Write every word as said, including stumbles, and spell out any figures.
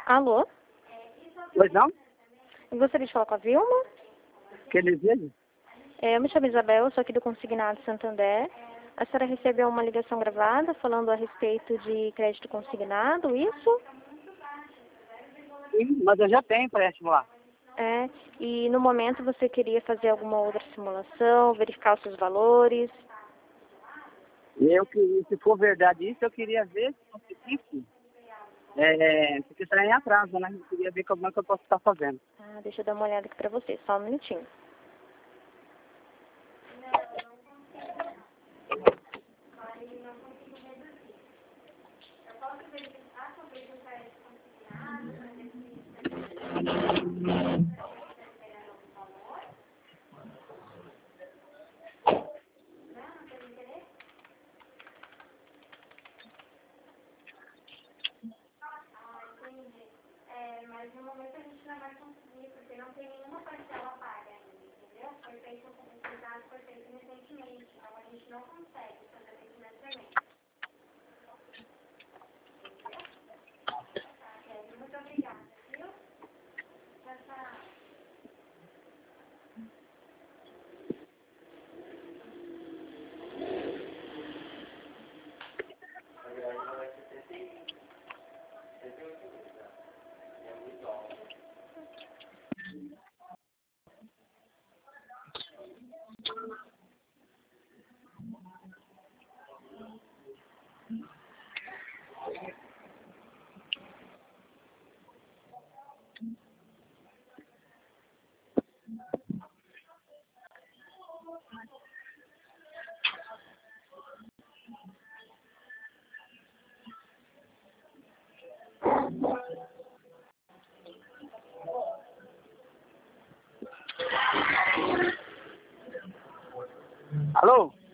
Alô? Pois não? Eu gostaria de falar com a Vilma. Que desejo? É, eu me chamo Isabel, sou aqui do Consignado Santander. A senhora recebeu uma ligação gravada falando a respeito de crédito consignado, isso? Sim, mas eu já tenho empréstimo lá. É, e no momento você queria fazer alguma outra simulação, verificar os seus valores? Eu queria, se for verdade isso, eu queria ver se conseguisse, é, porque está em atraso, né? Eu queria ver como é que eu posso estar fazendo. Ah, deixa eu dar uma olhada aqui pra você, só um minutinho. É, mas no momento a gente não vai conseguir, porque não tem nenhuma parcela paga ainda, entendeu? Foi feito um publicidade, foi feito recentemente, então a gente não consegue fazer esse financiamento. Tá, Kelly, muito obrigada, viu? Tchau, tchau. Alô?